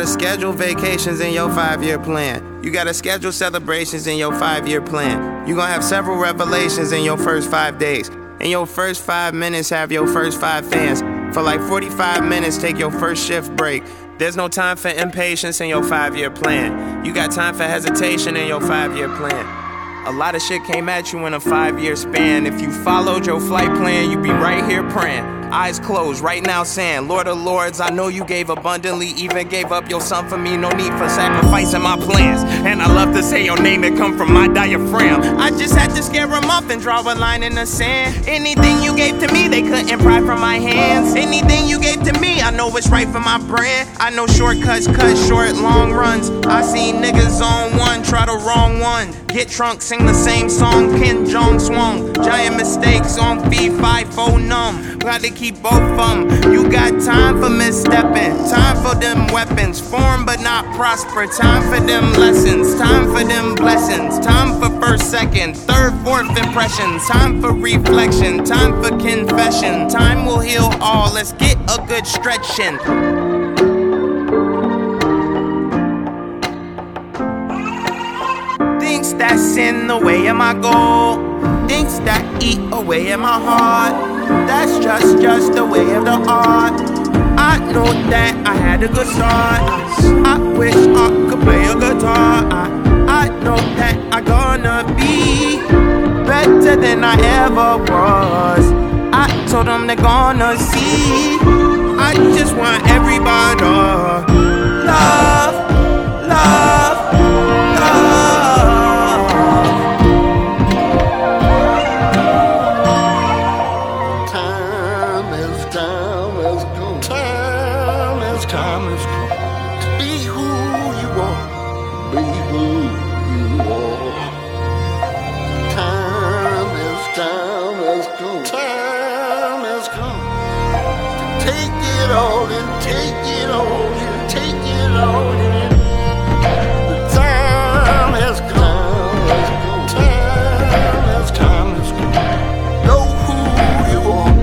gotta schedule vacations in your 5-year plan. You gotta schedule celebrations in your 5-year plan. You gonna have several revelations in your first 5 days. In your first 5 minutes, have your first 5 fans. For like 45 minutes, take your first shift break. There's no time for impatience in your 5-year plan. You got time for hesitation in your 5-year plan. A lot of shit came at you in a 5-year span. If you followed your flight plan, you'd be right here praying. Eyes closed, right now saying, Lord of Lords, I know you gave abundantly, even gave up your son for me. No need for sacrificing my plans. And I love to say your name, it come from my diaphragm. I just had to scare him off and draw a line in the sand. Anything you gave to me, they couldn't pry from my hands. Anything you gave to me, I know it's right for my brand. I know shortcuts cut short, long runs. I seen niggas on one, try the wrong one. Get drunk, sing the same song, Kim Jong swung. Giant mistakes on feet, 5-4 numb. Gotta keep both of them. You got time for misstepping, time for them weapons. Form but not prosper, time for them lessons, time for them blessings. Time for first, second, third, fourth impressions. Time for reflection, time for confession. Time will heal all, let's get a good stretch in. Things that's in the way of my goal, things that eat away at my heart. That's just the way of the art. I know that I had a good start. I wish I could play a guitar. I know that I'm gonna be better than I ever was. I told them they're gonna see. I just want everybody love, love, love. Time has come to be who you are, be who you are. Time has come to take it all in, take it all in, take it all in. The time has come, time has come. Know who you are.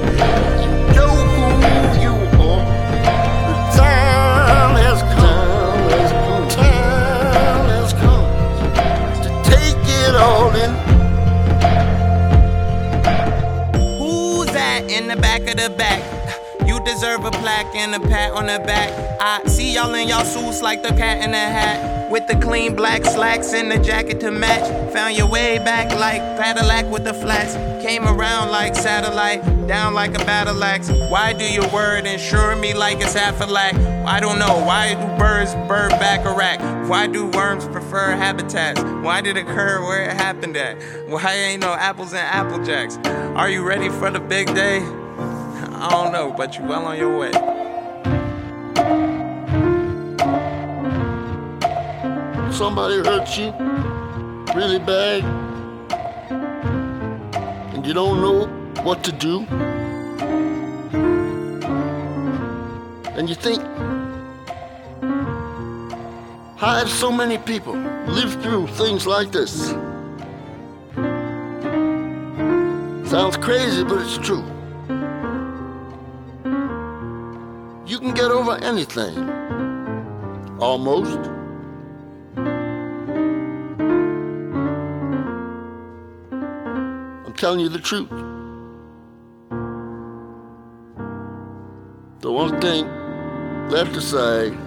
In the back of the back, you deserve a plaque and a pat on the back. I see y'all in y'all suits like the cat in the hat, with the clean black slacks and the jacket to match. Found your way back like Cadillac with the flats. Came around like satellite, down like a battle axe. Why do your word insure me like it's half a lack? I don't know. Why do birds bird baccarat? Why do worms prefer habitats? Why did it occur where it happened at? Why ain't no apples and Apple Jacks? Are you ready for the big day? I don't know, but you well on your way. Somebody hurt you really bad, and you don't know what to do, and you think, how have so many people lived through things like this? Sounds crazy, but it's true. You can get over anything, almost. I'm telling you the truth. The one thing left to say